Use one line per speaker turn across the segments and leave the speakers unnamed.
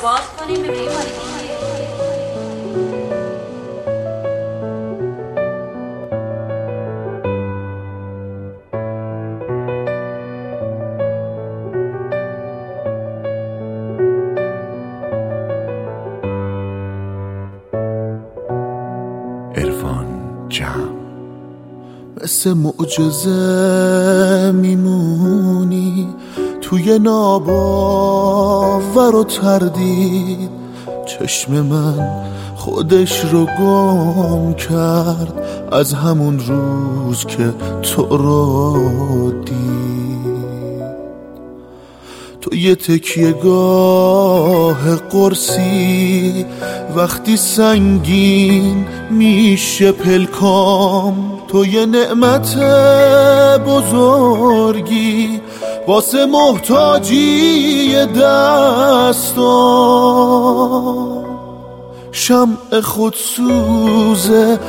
باز کنیم ببینیم مال
عرفان جمع. مثل معجزه میمونی توی ناباور و تردید، چشم من خودش رو گم کرد از همون روز که تو رو دید. تو یه تکیهگاه قرصی وقتی سنگین میشه پلکام، تو یه نعمت بزرگی واسه محتاجی دستام، شمع خودسوز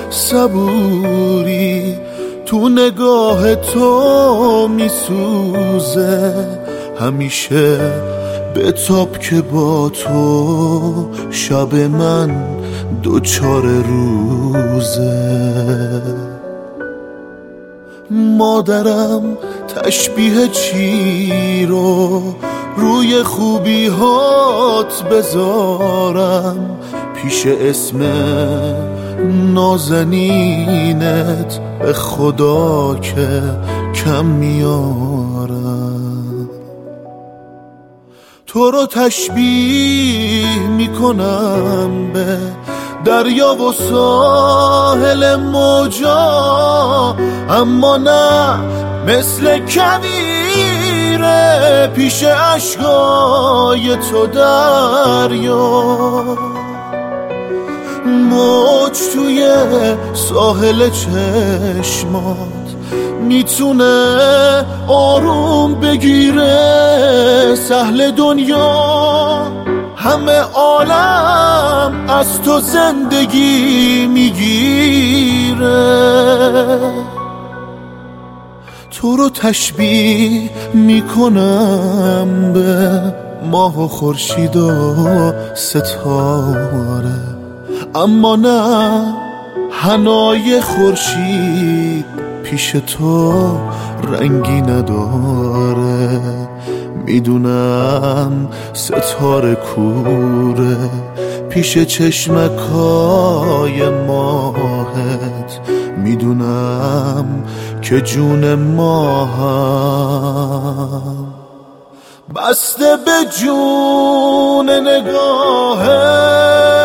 صبوری تو نگاه تو میسوزه، همیشه بتاب که با تو شب من دوچار روزه. مادرم تشبیه چی رو روی خوبی هات بذارم، پیش اسم نازنینت به خدا که کم میارم. تو رو تشبیه میکنم به دریا و ساحل موجا، اما نه مثل کویره پیش اشکای تو دریا. موج توی ساحل چشمات میتونه آروم بگیره، سهل دنیا همه عالم از تو زندگی میگیره. تو رو تشبیه میکنم به ماه و خورشید و ستاره، اما نه حنای خورشید پیش تو رنگی نداره. میدونم ستاره کوره پیش چشمکای ماهت، میدونم که جون ماهم بسته به جون نگاهت.